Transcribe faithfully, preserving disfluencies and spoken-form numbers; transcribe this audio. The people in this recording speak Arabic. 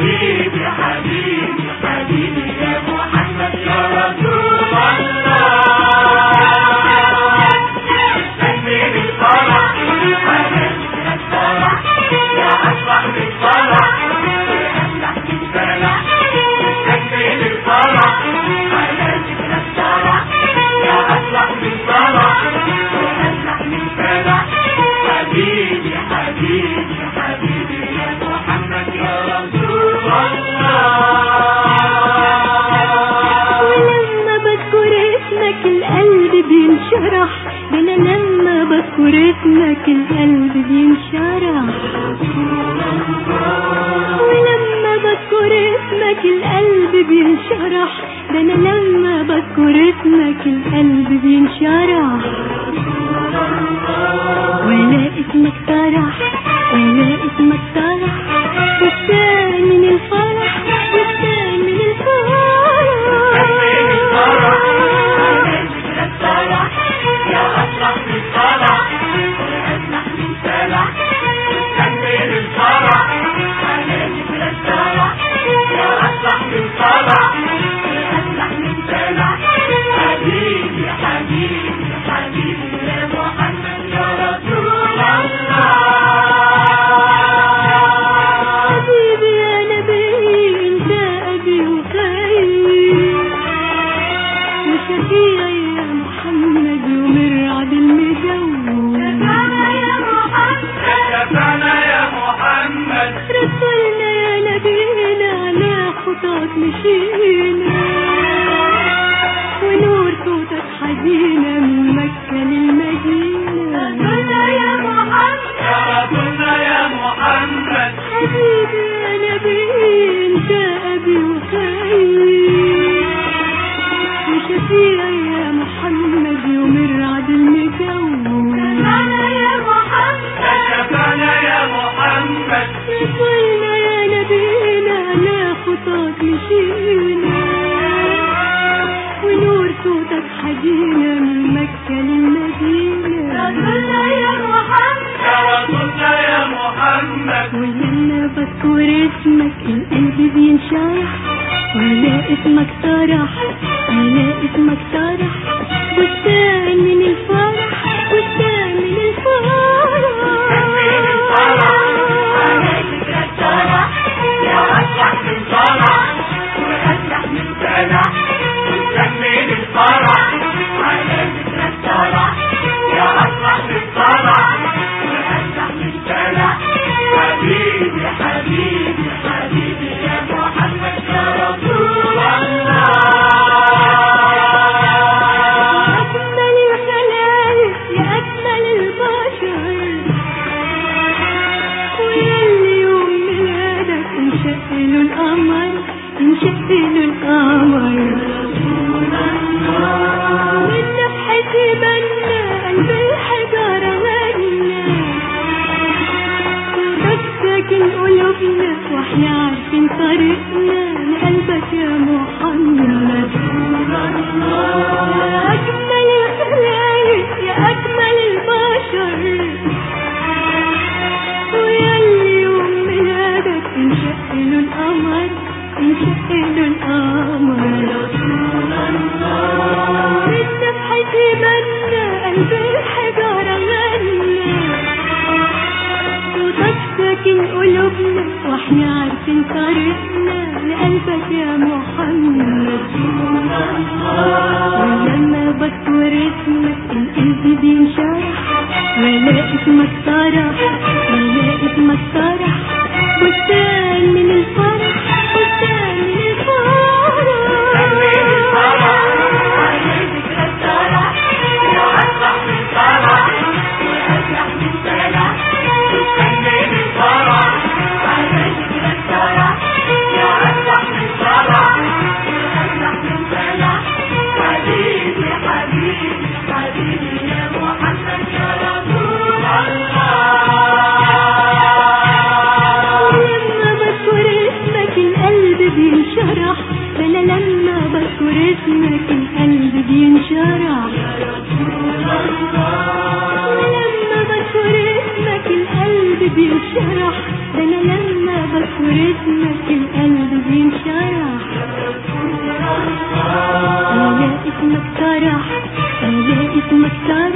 حبيبي حبيبي حبيبي يا محمد يا رسول الله. سنين الفرح حبيبي الفرح يا أفرح بالفرح وأفرح بالفرح. سنين الفرح حبيبي الفرح يا أفرح بالفرح وأفرح بالفرح. حبيبي حبيبي حبيبي يا محمد يا رسول الله. ولما بذكر اسمك القلب بينشرح، ده انا لما بذكر اسمك القلب بينشرح. ولما بذكر اسمك القلب بينشرح، ده انا لما بذكر اسمك القلب بينشرح. ولا اسمك طرح ولا اسمك طرح، بستان من الفرح بستان من الفرح. يا أفرح بالفرح وأفرح بالفرح. سنين الفرح حبيبي الفرح يا أفرح بالفرح وأفرح بالفرح. حبيبي حبيبي حبيبي يا محمد يا رسول الله. حبيبي يا نبي انت أبي وخيري وشفيعي يا محمد ومرعد المجوم. شفانا يا محمد شفانا يا محمد. رسلنا يا نبينا على خطاك مشينا، ونور صوتك حزينة من مكة للمدينة. رسولنا يا محمد يا رسولنا يا محمد. حبيبي يا نبي انت أبي وخيري وشفيعي يا محمد ومرعد المجوم. شفانا يا محمد شفانا يا محمد. رسلنا يا نبينا على خطاك مشينا، ونور صوتك حزينة من مكة للمدينة. رسولنا يا محمد يا رسولنا يا محمد. ولما بذكر اسمك القلب بينشرح، ولا اسمك طرح ولا اسمك طرح، بستان من الفرح بستان من الفرح. سنين الفرح حبيبي الفرح يا أفرح بالفرح وأفرح بالفرح. سنين الفرح حبيبي الفرح يا أفرح بالفرح وأفرح بالفرح. حبيبي حبيبي حبيبي يا محمد يا رسول الله. أجمل الخلائق يا أجمل البشر، ويلي يوم ميلادك انشق له القمر انشق له القمر. من نفحتي بنا قلب الحجارة غنى، صوتك ساكن قلوبنا واحنا عارفين طريقنا لقلبك يا محمد. يا أجمل الخلائق يا أجمل البشر، ويلي يوم ميلادك انشق له القمر انشق له القمر. من نفحتي بنا قلب الحجارة غنى، صوتك ساكن قلوبنا واحنا عارفين طريقنا لقلبك يا محمد. ولما بذكر اسمك القلب بينشرح، ولا اسمك طرح ولا اسمك طرح، بستان من الفرح بستان من سنين الفرح الفرح. حبيبي الفرح يا أفرح بالفرح وأفرح بالفرح. سنين الفرح حبيبي الفرح يا أفرح بالفرح وأفرح بالفرح. حبيبي حبيبي حبيبي يا محمد يا رسول الله. ولما بذكر اسمك القلب بينشرح، ده انا لما بذكر اسمك القلب بينشرح. ولما بذكر اسمك القلب بينشرح، ده انا لما بذكر اسمك القلب اسمك طرح، أنا اسمك طرح.